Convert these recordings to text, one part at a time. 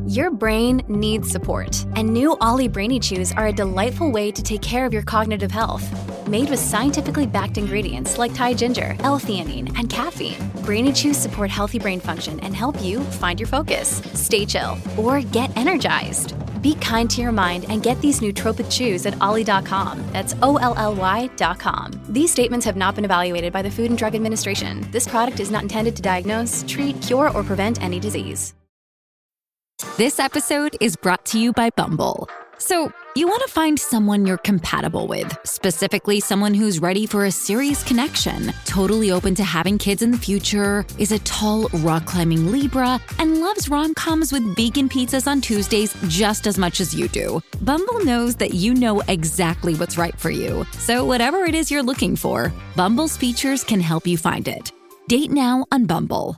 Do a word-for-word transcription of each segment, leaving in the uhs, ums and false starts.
Your brain needs support, and new Ollie Brainy Chews are a delightful way to take care of your cognitive health. Made with scientifically backed ingredients like Thai ginger, L-theanine, and caffeine, Brainy Chews support healthy brain function and help you find your focus, stay chill, or get energized. Be kind to your mind and get these nootropic chews at ollie dot com. That's O L L Y dot com. These statements have not been evaluated by the Food and Drug Administration. This product is not intended to diagnose, treat, cure, or prevent any disease. This episode is brought to you by Bumble. So, you want to find someone you're compatible with, specifically someone who's ready for a serious connection, totally open to having kids in the future, is a tall, rock-climbing Libra, and loves rom-coms with vegan pizzas on Tuesdays just as much as you do. Bumble knows that you know exactly what's right for you. So whatever it is you're looking for, Bumble's features can help you find it. Date now on Bumble.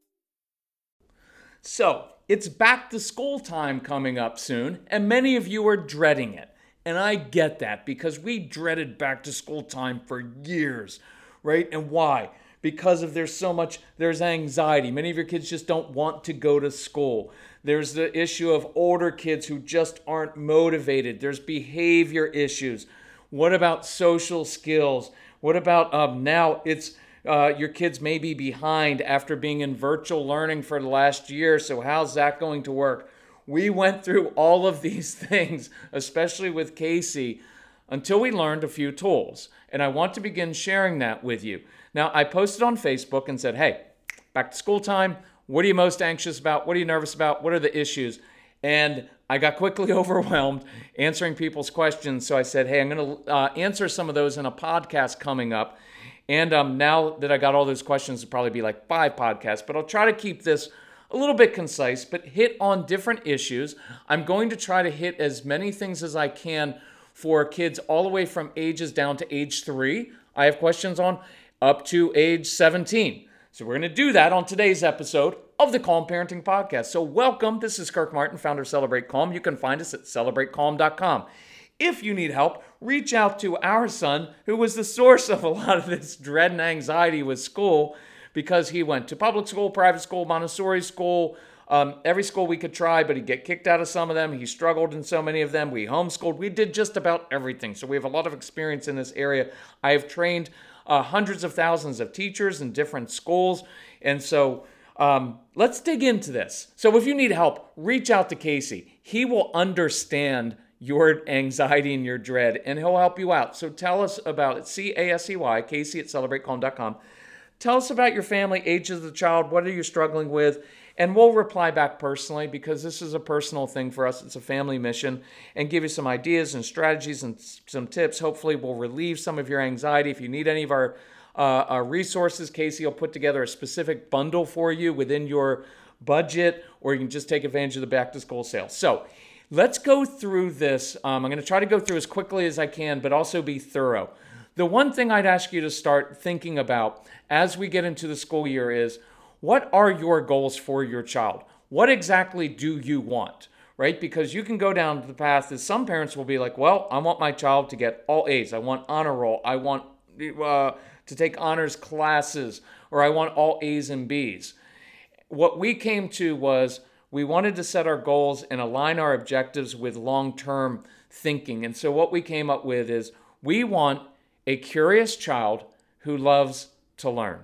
So, it's back to school time coming up soon, and many of you are dreading it. And I get that because we dreaded back to school time for years, right? And why? Because of there's so much, there's anxiety. Many of your kids just don't want to go to school. There's the issue of older kids who just aren't motivated. There's behavior issues. What about social skills? What about um, now it's Uh, your kids may be behind after being in virtual learning for the last year, so how's that going to work? We went through all of these things, especially with Casey, until we learned a few tools. And I want to begin sharing that with you. Now, I posted on Facebook and said, hey, back to school time. What are you most anxious about? What are you nervous about? What are the issues? And I got quickly overwhelmed answering people's questions. So I said, hey, I'm going to uh, answer some of those in a podcast coming up. And um, now that I got all those questions, it'll probably be like five podcasts, but I'll try to keep this a little bit concise, but hit on different issues. I'm going to try to hit as many things as I can for kids all the way from ages down to age three. I have questions on up to age seventeen. So we're going to do that on today's episode of the Calm Parenting Podcast. So welcome. This is Kirk Martin, founder of Celebrate Calm. You can find us at celebrate calm dot com. If you need help, reach out to our son, who was the source of a lot of this dread and anxiety with school, because he went to public school, private school, Montessori school, um, every school we could try, but he'd get kicked out of some of them. He struggled in so many of them. We homeschooled. We did just about everything. So we have a lot of experience in this area. I have trained uh, hundreds of thousands of teachers in different schools. And so um, let's dig into this. So if you need help, reach out to Casey. He will understand your anxiety and your dread, and he'll help you out. So tell us about it. C A S E Y, Casey at celebrate calm dot com. Tell us about your family, age of the child, what are you struggling with, and we'll reply back personally because this is a personal thing for us. It's a family mission, and give you some ideas and strategies and some tips. Hopefully we'll relieve some of your anxiety. If you need any of our, uh, our resources, Casey will put together a specific bundle for you within your budget, or you can just take advantage of the back to school sale. So let's go through this. Um, I'm going to try to go through as quickly as I can, but also be thorough. The one thing I'd ask you to start thinking about as we get into the school year is, what are your goals for your child? What exactly do you want, right? Because you can go down the path that some parents will be like, well, I want my child to get all A's. I want honor roll. I want uh, to take honors classes, or I want all A's and B's. What we came to was, we wanted to set our goals and align our objectives with long-term thinking. And so what we came up with is, we want a curious child who loves to learn,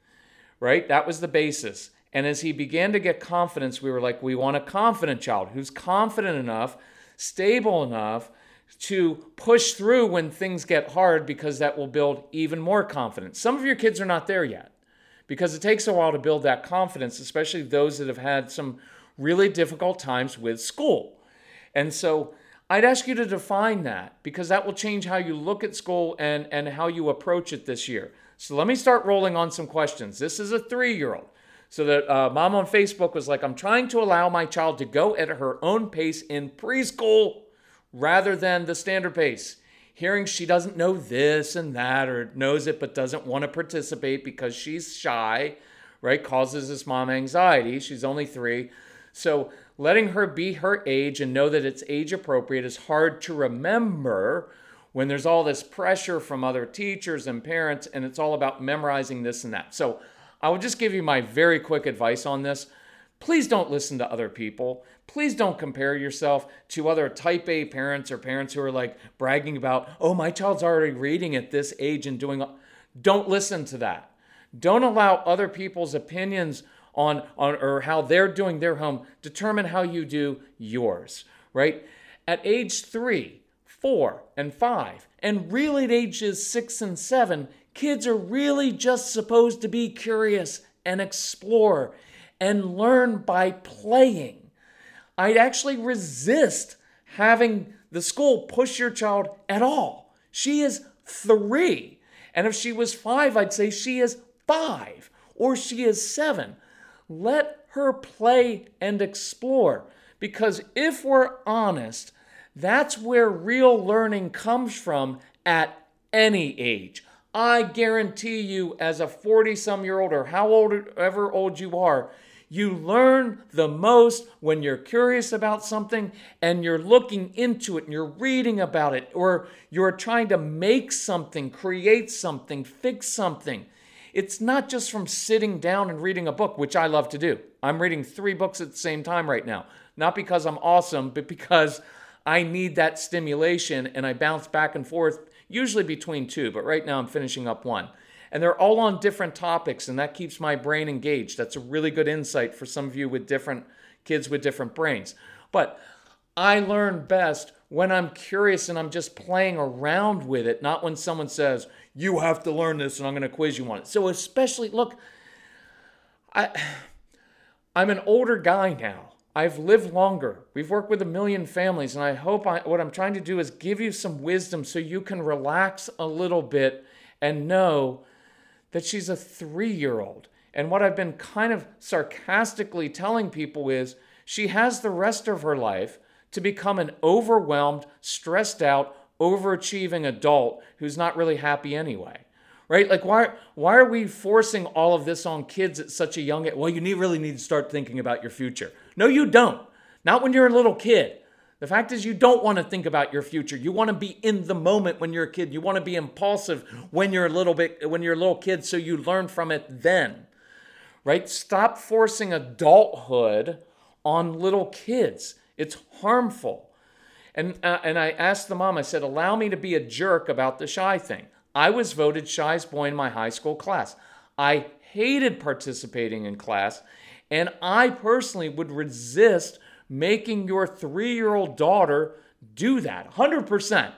right? That was the basis. And as he began to get confidence, we were like, we want a confident child who's confident enough, stable enough to push through when things get hard, because that will build even more confidence. Some of your kids are not there yet because it takes a while to build that confidence, especially those that have had some really difficult times with school. And so I'd ask you to define that, because that will change how you look at school and, and how you approach it this year. So let me start rolling on some questions. This is a three-year-old. So that uh, mom on Facebook was like, I'm trying to allow my child to go at her own pace in preschool rather than the standard pace. Hearing she doesn't know this and that, or knows it but doesn't want to participate because she's shy, right, causes this mom anxiety. She's only three. So letting her be her age and know that it's age appropriate is hard to remember when there's all this pressure from other teachers and parents, and it's all about memorizing this and that. So I will just give you my very quick advice on this. Please don't listen to other people. Please don't compare yourself to other type A parents or parents who are like bragging about, oh, my child's already reading at this age and doing. Don't listen to that. Don't allow other people's opinions on, on or how they're doing their home determine how you do yours, right? At age three, four, and five, and really at ages six and seven, kids are really just supposed to be curious and explore and learn by playing. I'd actually resist having the school push your child at all. She is three. And if she was five, I'd say she is five or she is seven. Let her play and explore. Because if we're honest, that's where real learning comes from at any age. I guarantee you, as a forty-some-year-old or however old you are, you learn the most when you're curious about something and you're looking into it and you're reading about it, or you're trying to make something, create something, fix something. It's not just from sitting down and reading a book, which I love to do. I'm reading three books at the same time right now. Not because I'm awesome, but because I need that stimulation and I bounce back and forth, usually between two, but right now I'm finishing up one. And they're all on different topics, and that keeps my brain engaged. That's a really good insight for some of you with different kids with different brains. But I learn best when I'm curious and I'm just playing around with it, not when someone says, you have to learn this and I'm going to quiz you on it. So especially, look, I, I'm an older guy now. I've lived longer. We've worked with a million families, and I hope I, what I'm trying to do is give you some wisdom so you can relax a little bit and know that she's a three-year-old. And what I've been kind of sarcastically telling people is she has the rest of her life to become an overwhelmed, stressed out, overachieving adult who's not really happy anyway. Right? Like, why, why are we forcing all of this on kids at such a young age? Well, you need, really need to start thinking about your future. No, you don't. Not when you're a little kid. The fact is you don't want to think about your future. You want to be in the moment when you're a kid. You want to be impulsive when you're a little bit, when you're a little kid, so you learn from it then. Right? Stop forcing adulthood on little kids. It's harmful. And, uh, and I asked the mom, I said, allow me to be a jerk about the shy thing. I was voted shyest boy in my high school class. I hated participating in class, and I personally would resist making your three-year-old daughter do that, one hundred percent,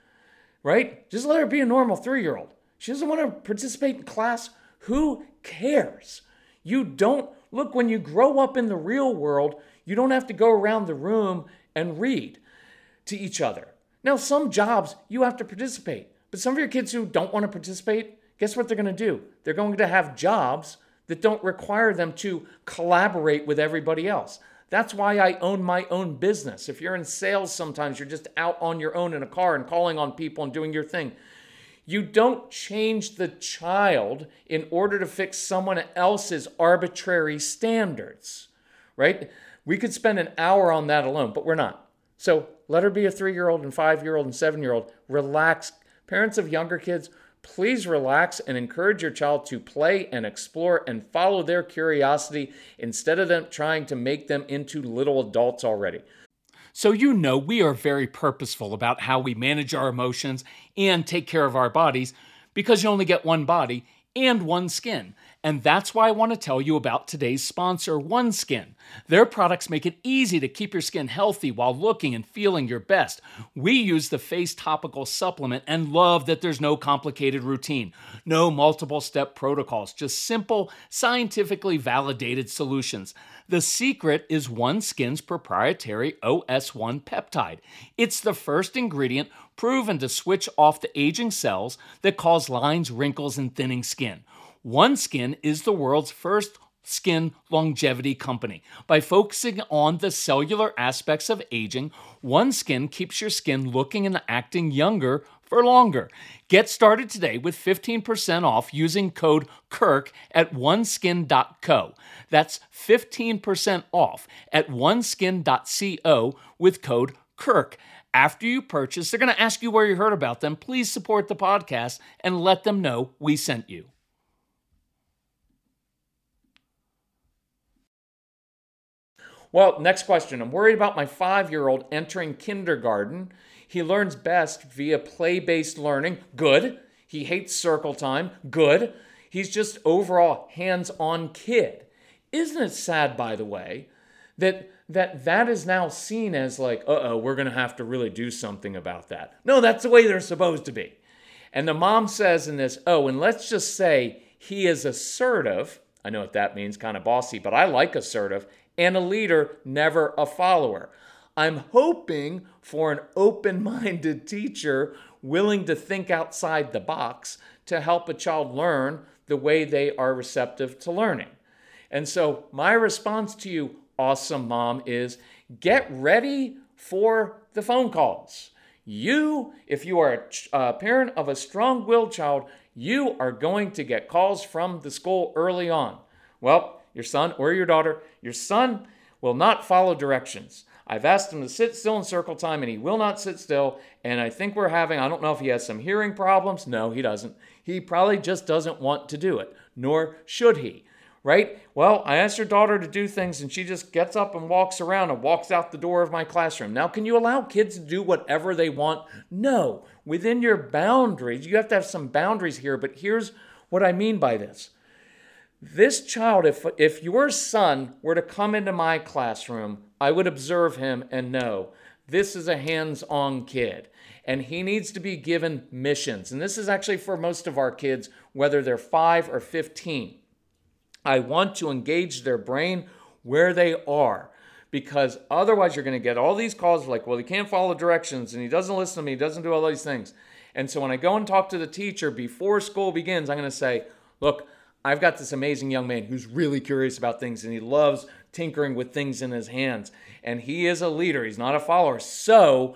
right? Just let her be a normal three-year-old. She doesn't want to participate in class. Who cares? You don't, look, when you grow up in the real world, you don't have to go around the room and read to each other. Now, some jobs, you have to participate. But some of your kids who don't want to participate, guess what they're going to do? They're going to have jobs that don't require them to collaborate with everybody else. That's why I own my own business. If you're in sales, sometimes you're just out on your own in a car and calling on people and doing your thing. You don't change the child in order to fix someone else's arbitrary standards, right? We could spend an hour on that alone, but we're not. So let her be a three-year-old and five-year-old and seven-year-old. Relax. Parents of younger kids, please relax and encourage your child to play and explore and follow their curiosity instead of them trying to make them into little adults already. So you know we are very purposeful about how we manage our emotions and take care of our bodies because you only get one body and one skin. And that's why I want to tell you about today's sponsor, OneSkin. Their products make it easy to keep your skin healthy while looking and feeling your best. We use the Face Topical Supplement and love that there's no complicated routine, no multiple step protocols, just simple, scientifically validated solutions. The secret is OneSkin's proprietary O S one peptide. It's the first ingredient proven to switch off the aging cells that cause lines, wrinkles, and thinning skin. OneSkin is the world's first skin longevity company. By focusing on the cellular aspects of aging, OneSkin keeps your skin looking and acting younger for longer. Get started today with fifteen percent off using code KIRK at one skin dot co. That's fifteen percent off at one skin dot co with code KIRK. After you purchase, they're going to ask you where you heard about them. Please support the podcast and let them know we sent you. Well, next question. I'm worried about my five-year-old entering kindergarten. He learns best via play-based learning. Good. He hates circle time. Good. He's just overall hands-on kid. Isn't it sad, by the way, that that that is now seen as like, uh-oh, we're going to have to really do something about that. No, that's the way they're supposed to be. And the mom says in this, oh, and let's just say he is assertive. I know what that means, kind of bossy, but I like assertive. And a leader, never a follower. I'm hoping for an open-minded teacher willing to think outside the box to help a child learn the way they are receptive to learning. And so my response to you, awesome mom, is get ready for the phone calls. You, if you are a parent of a strong-willed child, you are going to get calls from the school early on. Well, your son or your daughter, your son will not follow directions. I've asked him to sit still in circle time, and he will not sit still. And I think we're having, I don't know if he has some hearing problems. No, he doesn't. He probably just doesn't want to do it, nor should he. Right? Well, I asked your daughter to do things and she just gets up and walks around and walks out the door of my classroom. Now, can you allow kids to do whatever they want? No. Within your boundaries, you have to have some boundaries here, but here's what I mean by this. This child, if, if your son were to come into my classroom, I would observe him and know this is a hands-on kid and he needs to be given missions. And this is actually for most of our kids, whether they're five or fifteen. I want to engage their brain where they are, because otherwise you're going to get all these calls like, well, he can't follow directions and he doesn't listen to me, he doesn't do all these things. And so when I go and talk to the teacher before school begins, I'm going to say, look, I've got this amazing young man who's really curious about things and he loves tinkering with things in his hands. And he is a leader, he's not a follower. So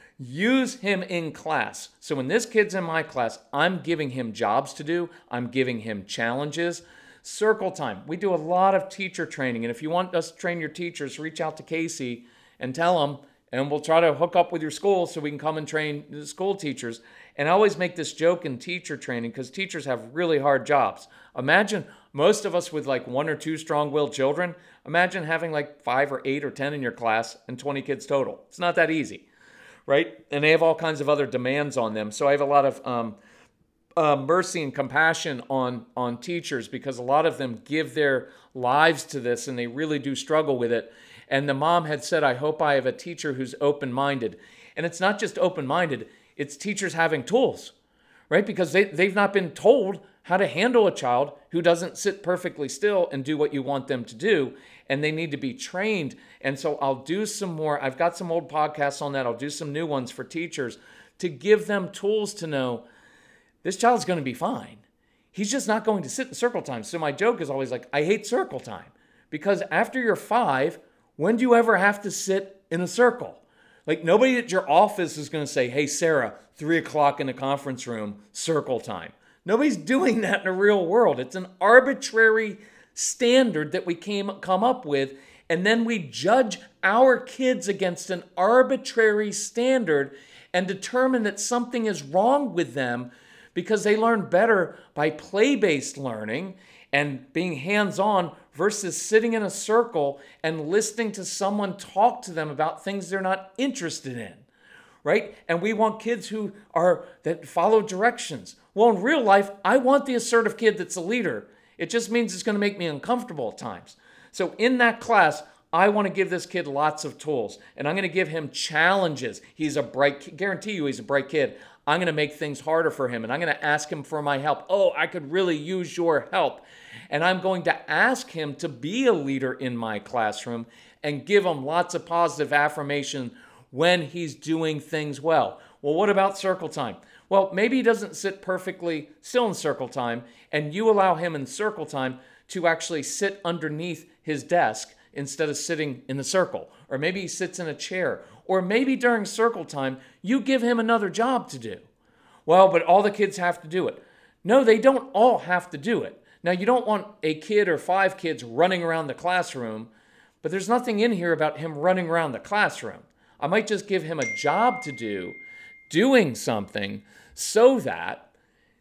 use him in class. So when this kid's in my class, I'm giving him jobs to do, I'm giving him challenges. Circle time. We do a lot of teacher training. And if you want us to train your teachers, reach out to Casey and tell them, and we'll try to hook up with your school so we can come and train the school teachers. And I always make this joke in teacher training because teachers have really hard jobs. Imagine most of us with like one or two strong-willed children. Imagine having like five or eight or ten in your class and twenty kids total. It's not that easy, right? And they have all kinds of other demands on them. So I have a lot of um, Uh, mercy and compassion on, on teachers because a lot of them give their lives to this and they really do struggle with it. And the mom had said, I hope I have a teacher who's open-minded. And it's not just open-minded, it's teachers having tools, right? Because they, they've not been told how to handle a child who doesn't sit perfectly still and do what you want them to do. And they need to be trained. And so I'll do some more. I've got some old podcasts on that. I'll do some new ones for teachers to give them tools to know this child's going to be fine. He's just not going to sit in circle time. So my joke is always like, I hate circle time. Because after you're five, when do you ever have to sit in a circle? Like nobody at your office is going to say, hey, Sarah, three o'clock in the conference room, circle time. Nobody's doing that in the real world. It's an arbitrary standard that we came come up with. And then we judge our kids against an arbitrary standard and determine that something is wrong with them because they learn better by play-based learning and being hands-on versus sitting in a circle and listening to someone talk to them about things they're not interested in, right? And we want kids who are, that follow directions. Well, in real life, I want the assertive kid that's a leader. It just means it's going to make me uncomfortable at times. So in that class, I want to give this kid lots of tools, and I'm going to give him challenges. He's a bright kid. Guarantee you he's a bright kid. I'm going to make things harder for him, and I'm going to ask him for my help. Oh, I could really use your help. And I'm going to ask him to be a leader in my classroom and give him lots of positive affirmation when he's doing things well. Well, what about circle time? Well, maybe he doesn't sit perfectly still in circle time, and you allow him in circle time to actually sit underneath his desk instead of sitting in the circle. Or maybe he sits in a chair. Or maybe during circle time, you give him another job to do. Well, but all the kids have to do it. No, they don't all have to do it. Now, you don't want a kid or five kids running around the classroom, but there's nothing in here about him running around the classroom. I might just give him a job to do, doing something, so that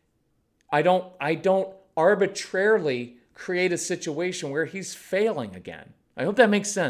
I don't, I don't arbitrarily create a situation where he's failing again. I hope that makes sense.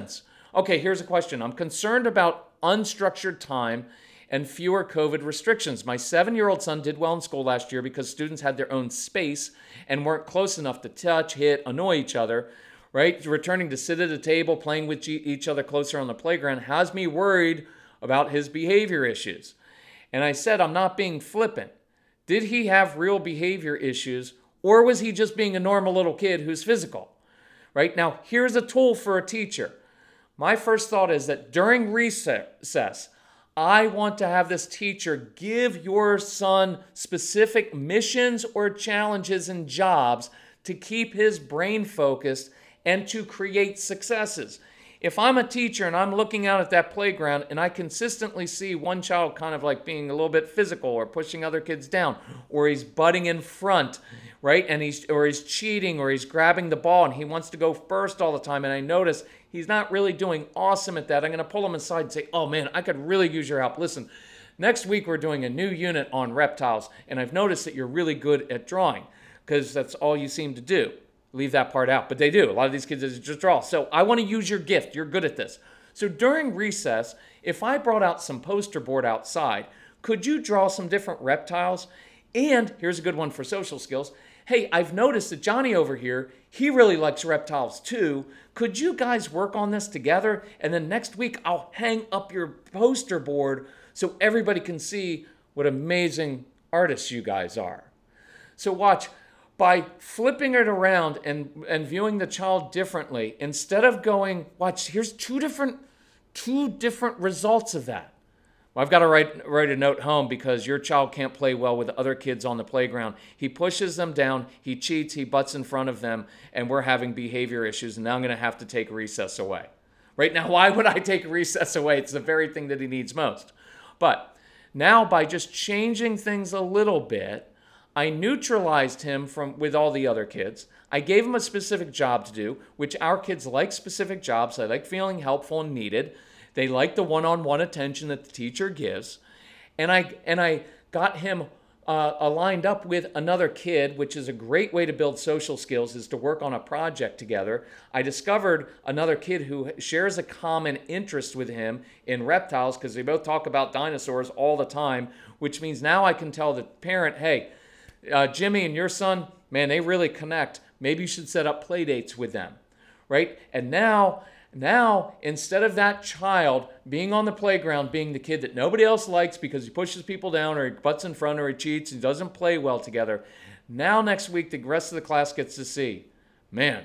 Okay, here's a question. I'm concerned about unstructured time and fewer COVID restrictions. My seven-year-old son did well in school last year because students had their own space and weren't close enough to touch, hit, annoy each other, right? Returning to sit at a table, playing with each other closer on the playground has me worried about his behavior issues. And I said, I'm not being flippant. Did he have real behavior issues, or was he just being a normal little kid who's physical? Right? Now, here's a tool for a teacher. My first thought is that during recess, I want to have this teacher give your son specific missions or challenges and jobs to keep his brain focused and to create successes. If I'm a teacher and I'm looking out at that playground and I consistently see one child kind of like being a little bit physical or pushing other kids down, or he's butting in front, right? And he's or he's cheating, or he's grabbing the ball and he wants to go first all the time, and I notice he's not really doing awesome at that, I'm going to pull him aside and say, oh man, I could really use your help. Listen, next week we're doing a new unit on reptiles, and I've noticed that you're really good at drawing because that's all you seem to do. Leave that part out, but they do. A lot of these kids just draw. So I want to use your gift. You're good at this. So during recess, if I brought out some poster board outside, could you draw some different reptiles? And here's a good one for social skills. Hey, I've noticed that Johnny over here, he really likes reptiles too. Could you guys work on this together? And then next week, I'll hang up your poster board so everybody can see what amazing artists you guys are. So watch. By flipping it around and, and viewing the child differently, instead of going, watch, here's two different, two different results of that. Well, I've got to write, write a note home because your child can't play well with other kids on the playground. He pushes them down, he cheats, he butts in front of them, and we're having behavior issues, and now I'm going to have to take recess away. Right now, why would I take recess away? It's the very thing that he needs most. But now by just changing things a little bit, I neutralized him from with all the other kids. I gave him a specific job to do, which our kids like specific jobs. They like feeling helpful and needed. They like the one-on-one attention that the teacher gives. And I and I got him uh, aligned up with another kid, which is a great way to build social skills, is to work on a project together. I discovered another kid who shares a common interest with him in reptiles because they both talk about dinosaurs all the time, which means now I can tell the parent, hey, Uh, Jimmy and your son, man, they really connect. Maybe you should set up play dates with them, right? And now, now instead of that child being on the playground, being the kid that nobody else likes because he pushes people down or he butts in front or he cheats and doesn't play well together, now next week the rest of the class gets to see, man,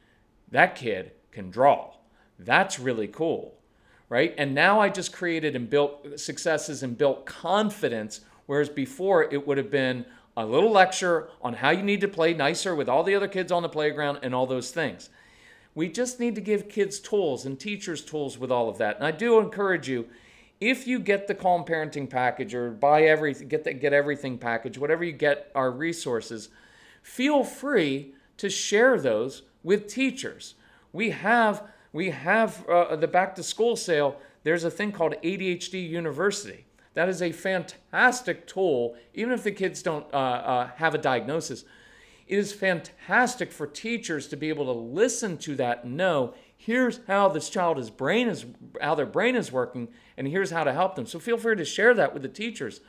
that kid can draw. That's really cool, right? And now I just created and built successes and built confidence, whereas before it would have been a little lecture on how you need to play nicer with all the other kids on the playground and all those things. We just need to give kids tools and teachers tools with all of that. And I do encourage you, if you get the Calm Parenting package or buy everything, get the Get Everything package, whatever you get our resources, feel free to share those with teachers. We have we have uh, the back to school sale. There's a thing called A D H D University. That is a fantastic tool, even if the kids don't uh, uh, have a diagnosis. It is fantastic for teachers to be able to listen to that and know, here's how this child's brain is, how their brain is working, and here's how to help them. So feel free to share that with the teachers.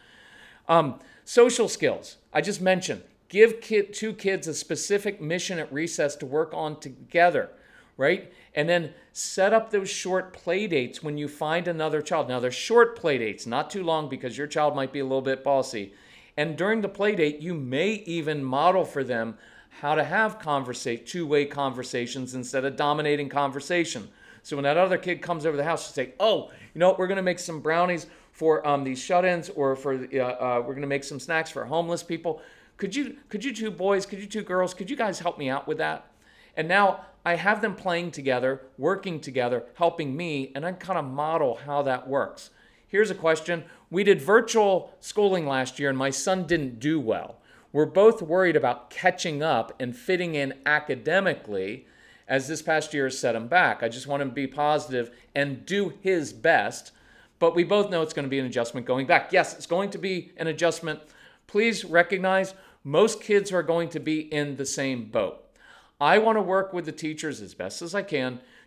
Um, social skills, I just mentioned. Give kid, two kids a specific mission at recess to work on together, right? And then set up those short play dates when you find another child. Now, they're short play dates, not too long, because your child might be a little bit bossy. And during the play date, you may even model for them how to have conversa- two-way conversations instead of dominating conversation. So when that other kid comes over the house, you say, oh, you know what, we're going to make some brownies for um, these shut-ins, or for uh, uh, we're going to make some snacks for homeless people. Could you, could you two boys, could you two girls, could you guys help me out with that? And now I have them playing together, working together, helping me, and I kind of model how that works. Here's a question. We did virtual schooling last year, and my son didn't do well. We're both worried about catching up and fitting in academically, as this past year has set him back. I just want him to be positive and do his best, but we both know it's going to be an adjustment going back. Yes, it's going to be an adjustment. Please recognize most kids are going to be in the same boat. I want to work with the teachers as best as I can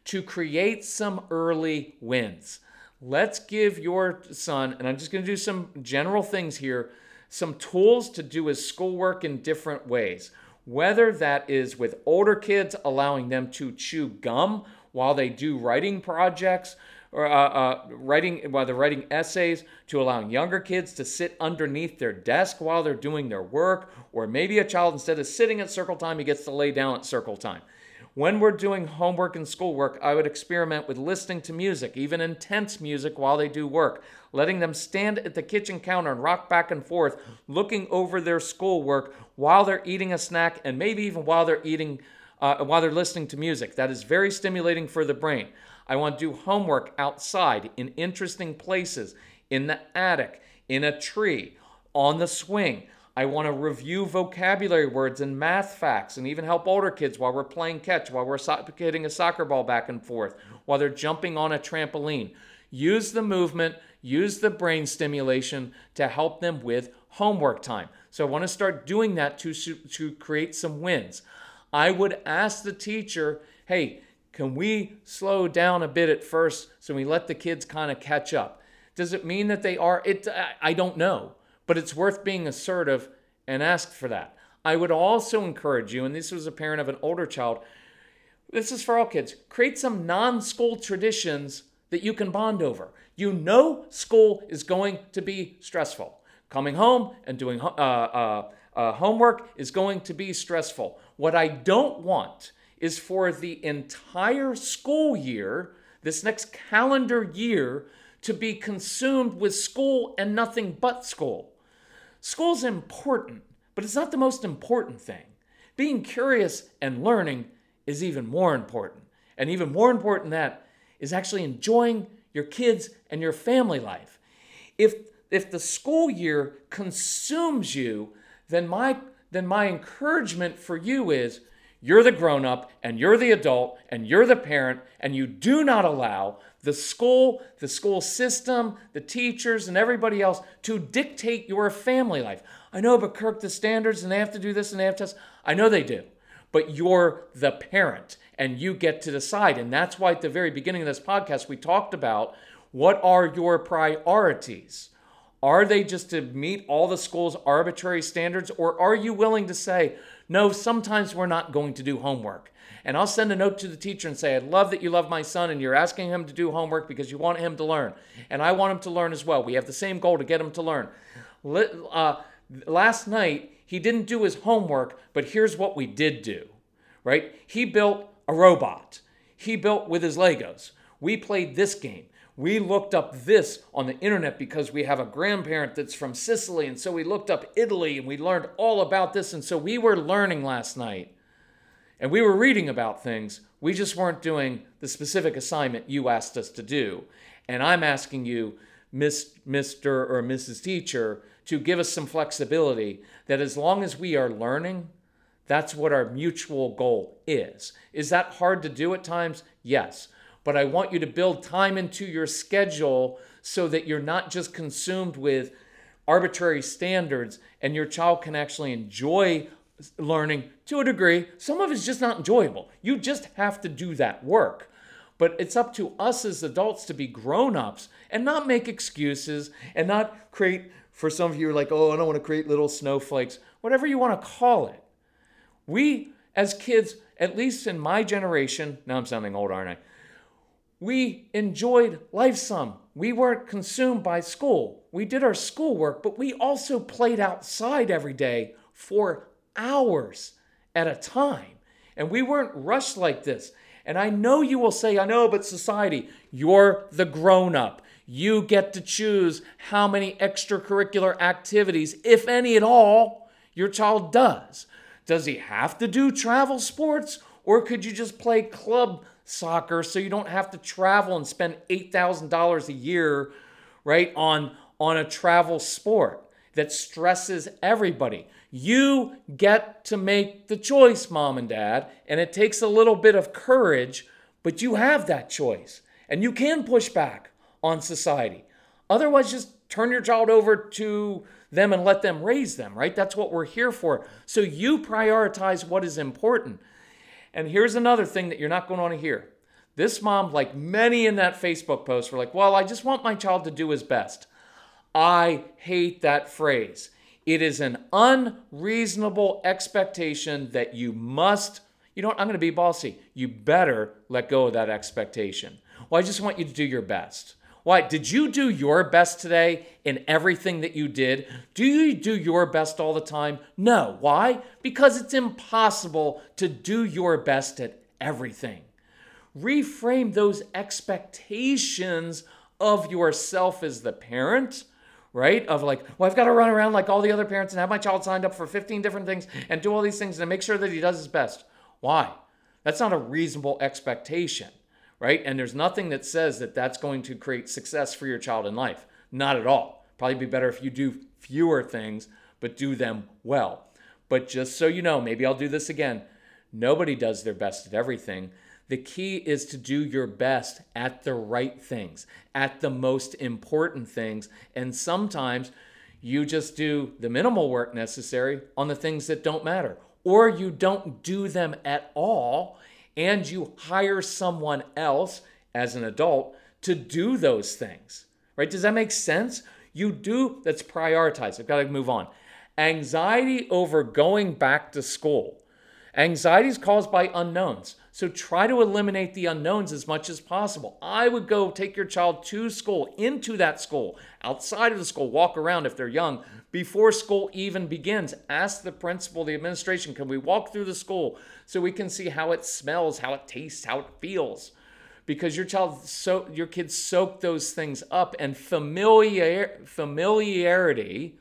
to create some early wins. Let's give your son, and I'm just going to do some general things here, some tools to do his schoolwork in different ways. Whether that is with older kids, allowing them to chew gum while they do writing projects, or uh, uh, writing while they're writing essays, to allowing younger kids to sit underneath their desk while they're doing their work, or maybe a child, instead of sitting at circle time, he gets to lay down at circle time. When we're doing homework and schoolwork, I would experiment with listening to music, even intense music, while they do work, letting them stand at the kitchen counter and rock back and forth, looking over their schoolwork while they're eating a snack, and maybe even while they're eating, uh, while they're listening to music. That is very stimulating for the brain. I want to do homework outside in interesting places, in the attic, in a tree, on the swing. I want to review vocabulary words and math facts, and even help older kids while we're playing catch, while we're so- hitting a soccer ball back and forth, while they're jumping on a trampoline. Use the movement, use the brain stimulation to help them with homework time. So I want to start doing that to, to create some wins. I would ask the teacher, hey, can we slow down a bit at first so we let the kids kind of catch up? Does it mean that they are? It, I don't know. But it's worth being assertive and ask for that. I would also encourage you, and this was a parent of an older child, this is for all kids, create some non-school traditions that you can bond over. You know school is going to be stressful. Coming home and doing uh, uh, uh, homework is going to be stressful. What I don't want is for the entire school year, this next calendar year, to be consumed with school and nothing but school. School's important, but it's not the most important thing. Being curious and learning is even more important. And even more important than that is actually enjoying your kids and your family life. If if the school year consumes you, then my then my encouragement for you is you're the grown-up and you're the adult and you're the parent, and you do not allow the school, the school system, the teachers, and everybody else to dictate your family life. I know, but Kirk, the standards, and they have to do this and they have to test. I know they do, but you're the parent and you get to decide. And that's why at the very beginning of this podcast, we talked about what are your priorities? Are they just to meet all the school's arbitrary standards, or are you willing to say, no, sometimes we're not going to do homework? And I'll send a note to the teacher and say, I love that you love my son and you're asking him to do homework because you want him to learn. And I want him to learn as well. We have the same goal, to get him to learn. Uh, last night, he didn't do his homework, but here's what we did do, right? He built a robot. He built with his Legos. We played this game. We looked up this on the internet because we have a grandparent that's from Sicily. And so we looked up Italy and we learned all about this. And so we were learning last night. And we were reading about things. We just weren't doing the specific assignment you asked us to do. And I'm asking you, Miss, Mister or Missus Teacher, to give us some flexibility that as long as we are learning, that's what our mutual goal is. Is that hard to do at times? Yes. But I want you to build time into your schedule so that you're not just consumed with arbitrary standards, and your child can actually enjoy learning to a degree. Some of it's just not enjoyable. You just have to do that work. But it's up to us as adults to be grown-ups and not make excuses and not create, for some of you are like, oh, I don't want to create little snowflakes, whatever you want to call it. We, as kids, at least in my generation, now I'm sounding old, aren't I? We enjoyed life some. We weren't consumed by school. We did our schoolwork, but we also played outside every day for hours at a time. And we weren't rushed like this. And I know you will say, I know, but society, you're the grown-up. You get to choose how many extracurricular activities, if any at all, your child does. Does he have to do travel sports? Or could you just play club soccer so you don't have to travel and spend eight thousand dollars a year, right, on, on a travel sport that stresses everybody? You get to make the choice, mom and dad, and it takes a little bit of courage, but you have that choice, and you can push back on society. Otherwise, just turn your child over to them and let them raise them, right? That's what we're here for. So you prioritize what is important. And here's another thing that you're not going to want to hear. This mom, like many in that Facebook post, were like, well, I just want my child to do his best. I hate that phrase. It is an unreasonable expectation that you must, you know what, I'm going to be bossy. You better let go of that expectation. Well, I just want you to do your best. Why? Did you do your best today in everything that you did? Do you do your best all the time? No. Why? Because it's impossible to do your best at everything. Reframe those expectations of yourself as the parent, right? Of like, well, I've got to run around like all the other parents and have my child signed up for fifteen different things and do all these things and make sure that he does his best. Why? That's not a reasonable expectation, right? And there's nothing that says that that's going to create success for your child in life. Not at all. Probably be better if you do fewer things, but do them well. But just so you know, maybe I'll do this again. Nobody does their best at everything. The key is to do your best at the right things, at the most important things. And sometimes you just do the minimal work necessary on the things that don't matter, or you don't do them at all and you hire someone else as an adult to do those things, right? Does that make sense? You do, let's prioritize. I've got to move on. Anxiety over going back to school. Anxiety is caused by unknowns. So try to eliminate the unknowns as much as possible. I would go take your child to school, into that school, outside of the school, walk around if they're young, before school even begins. Ask the principal, the administration, can we walk through the school so we can see how it smells, how it tastes, how it feels? Because your child, so your kids soak those things up, and familiar, familiarity,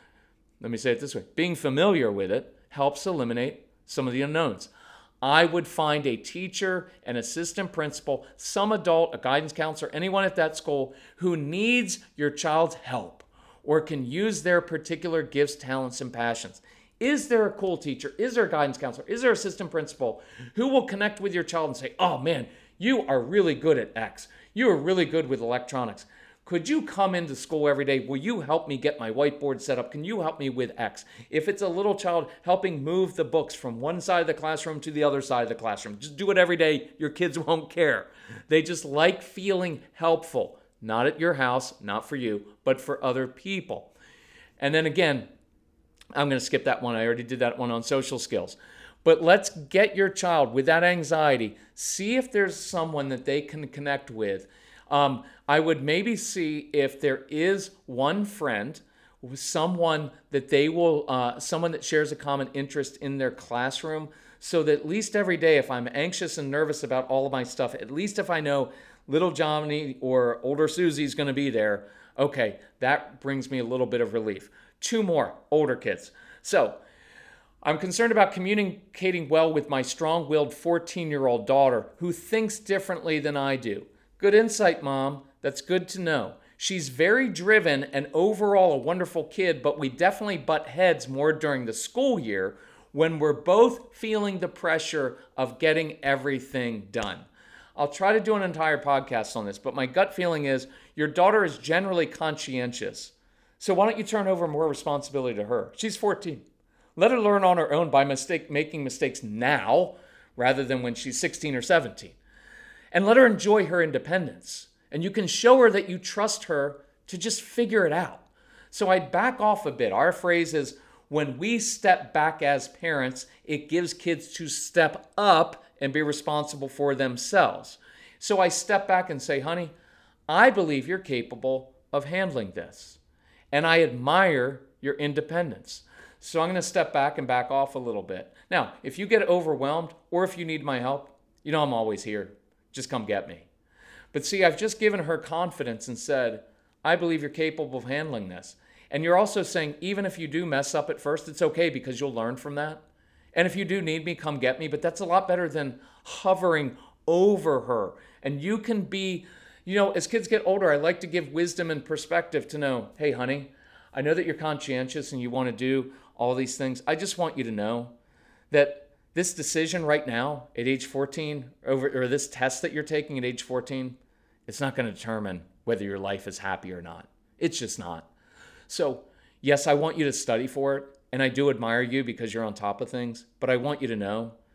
let me say it this way, being familiar with it helps eliminate some of the unknowns. I would find a teacher, an assistant principal, some adult, a guidance counselor, anyone at that school who needs your child's help or can use their particular gifts, talents, and passions. Is there a cool teacher? Is there a guidance counselor? Is there an assistant principal who will connect with your child and say, oh man, you are really good at X. You are really good with electronics. Could you come into school every day? Will you help me get my whiteboard set up? Can you help me with X? If it's a little child, helping move the books from one side of the classroom to the other side of the classroom. Just do it every day. Your kids won't care. They just like feeling helpful. Not at your house, not for you, but for other people. And then again, I'm going to skip that one. I already did that one on social skills. But let's get your child with that anxiety. See if there's someone that they can connect with. Um, I would maybe see if there is one friend, someone that they will, uh, someone that shares a common interest in their classroom, so that at least every day, if I'm anxious and nervous about all of my stuff, at least if I know little Johnny or older Susie's going to be there, okay, that brings me a little bit of relief. Two more, older kids. So I'm concerned about communicating well with my strong-willed fourteen-year-old daughter who thinks differently than I do. Good insight, Mom. That's good to know. She's very driven and overall a wonderful kid, but we definitely butt heads more during the school year when we're both feeling the pressure of getting everything done. I'll try to do an entire podcast on this, but my gut feeling is your daughter is generally conscientious. So why don't you turn over more responsibility to her? She's fourteen. Let her learn on her own by mistake making mistakes now rather than when she's sixteen or seventeen. And let her enjoy her independence. And you can show her that you trust her to just figure it out. So I'd back off a bit. Our phrase is, when we step back as parents, it gives kids to step up and be responsible for themselves. So I step back and say, honey, I believe you're capable of handling this. And I admire your independence. So I'm going to step back and back off a little bit. Now, if you get overwhelmed or if you need my help, you know I'm always here. Just come get me. But see, I've just given her confidence and said, I believe you're capable of handling this. And you're also saying, even if you do mess up at first, it's okay because you'll learn from that. And if you do need me, come get me. But that's a lot better than hovering over her. And you can be, you know, as kids get older, I like to give wisdom and perspective to know, hey, honey, I know that you're conscientious and you want to do all these things. I just want you to know that this decision right now at age fourteen, over, or this test that you're taking at age fourteen, it's not going to determine whether your life is happy or not. It's just not. So, yes, I want you to study for it, and I do admire you because you're on top of things, but I want you to know,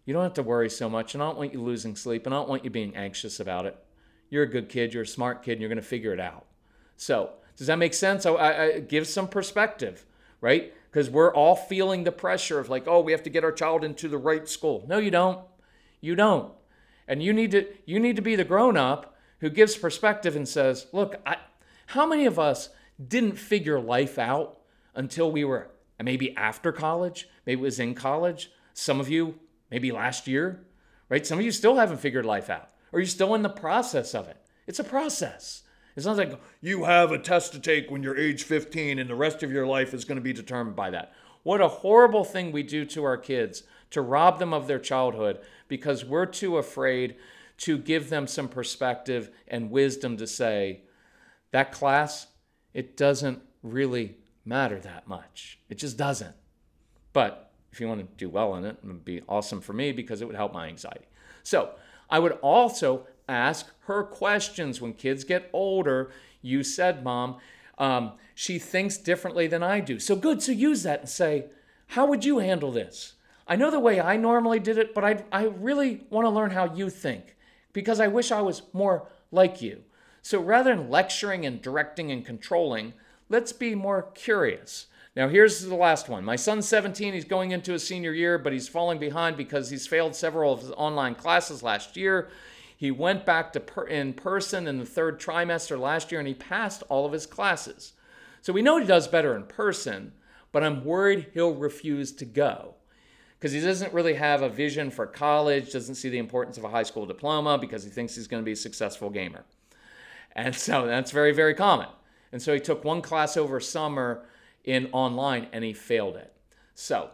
You don't have to worry so much, and I don't want you losing sleep, and I don't want you being anxious about it. You're a good kid, you're a smart kid, and you're going to figure it out. So, does that make sense? I, I, I give some perspective, right? Because we're all feeling the pressure of like, oh, we have to get our child into the right school. No, you don't. You don't. And you need to you need to be the grown-up who gives perspective and says, look, I, how many of us didn't figure life out until we were maybe after college? Maybe it was in college. Some of you, maybe last year, right? Some of you still haven't figured life out, or you're still in the process of it. It's a process. It's not like you have a test to take when you're age fifteen and the rest of your life is going to be determined by that. What a horrible thing we do to our kids to rob them of their childhood because we're too afraid to give them some perspective and wisdom to say, that class, it doesn't really matter that much. It just doesn't. But if you want to do well in it, it would be awesome for me because it would help my anxiety. So I would also ask her questions. When kids get older, you said, Mom, um, she thinks differently than I do. So good, so use that and say, how would you handle this? I know the way I normally did it, but I, I really want to learn how you think because I wish I was more like you. So rather than lecturing and directing and controlling, let's be more curious. Now, here's the last one. My son's seventeen. He's going into his senior year, but he's falling behind because he's failed several of his online classes last year. He went back to per- in person in the third trimester last year, and he passed all of his classes. So we know he does better in person, but I'm worried he'll refuse to go because he doesn't really have a vision for college, doesn't see the importance of a high school diploma because he thinks he's going to be a successful gamer. And so that's very, very common. And so he took one class over summer in online and he failed it. So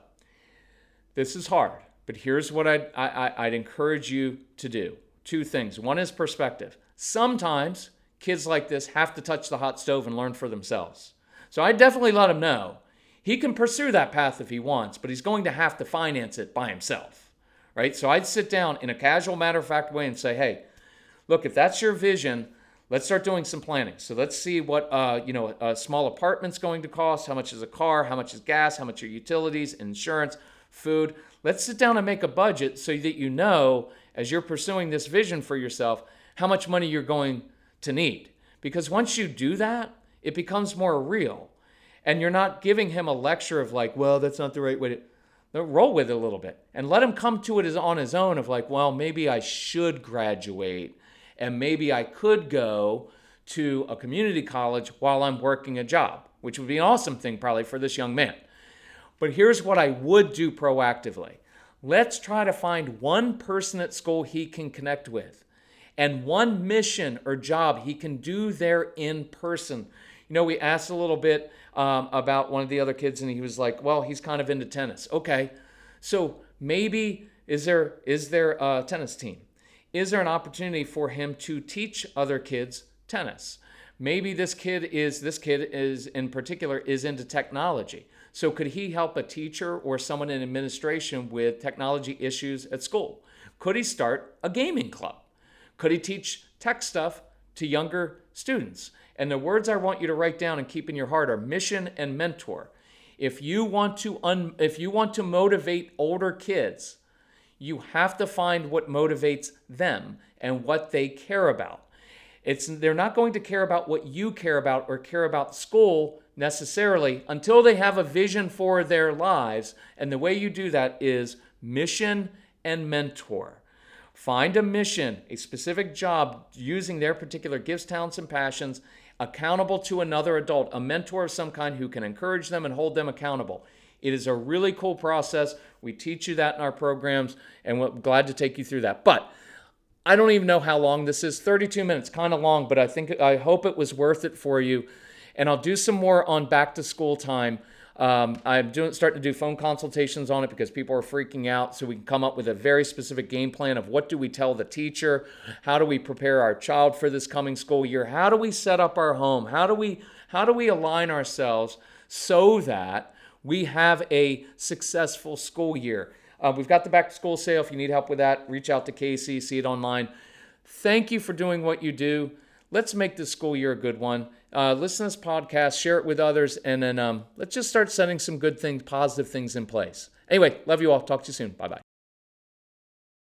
this is hard, but here's what I'd, I, I'd encourage you to do. Two things. One is perspective. Sometimes kids like this have to touch the hot stove and learn for themselves. So I definitely let him know he can pursue that path if he wants, but he's going to have to finance it by himself, right? So I'd sit down in a casual, matter-of-fact way and say, hey, look, if that's your vision, let's start doing some planning. So let's see what uh, you know a small apartment's going to cost, how much is a car, how much is gas, how much are utilities, insurance, food. Let's sit down and make a budget so that you know, as you're pursuing this vision for yourself, how much money you're going to need. Because once you do that, it becomes more real. And you're not giving him a lecture of like, well, that's not the right way to... Roll with it a little bit. And let him come to it on his own of like, well, maybe I should graduate. And maybe I could go to a community college while I'm working a job, which would be an awesome thing probably for this young man. But here's what I would do proactively. Let's try to find one person at school he can connect with and one mission or job he can do there in person. You know, we asked a little bit um, about one of the other kids, and he was like, well, he's kind of into tennis. Okay, so maybe is there is there a tennis team? Is there an opportunity for him to teach other kids tennis? Maybe this kid is this kid is in particular is into technology. So could he help a teacher or someone in administration with technology issues at school? Could he start a gaming club? Could he teach tech stuff to younger students? And the words I want you to write down and keep in your heart are mission and mentor. If you want to un, if you want to motivate older kids, you have to find what motivates them and what they care about. It's they're not going to care about what you care about or care about school necessarily until they have a vision for their lives. And the way you do that is mission and mentor. Find a mission, a specific job using their particular gifts, talents, and passions, accountable to another adult, a mentor of some kind who can encourage them and hold them accountable. It is a really cool process. We teach you that in our programs, and we're glad to take you through that. But I don't even know how long this is. thirty-two minutes, kind of long, but I think I hope it was worth it for you. And I'll do some more on back to school time. Um, I'm doing, starting to do phone consultations on it because people are freaking out, so we can come up with a very specific game plan of what do we tell the teacher, how do we prepare our child for this coming school year, how do we set up our home, how do we how do we align ourselves so that we have a successful school year. Uh, we've got the back to school sale. If you need help with that, reach out to Casey, see it online. Thank you for doing what you do. Let's make this school year a good one. Uh, listen to this podcast, share it with others, and then um, let's just start setting some good things, positive things in place. Anyway, love you all. Talk to you soon. Bye-bye.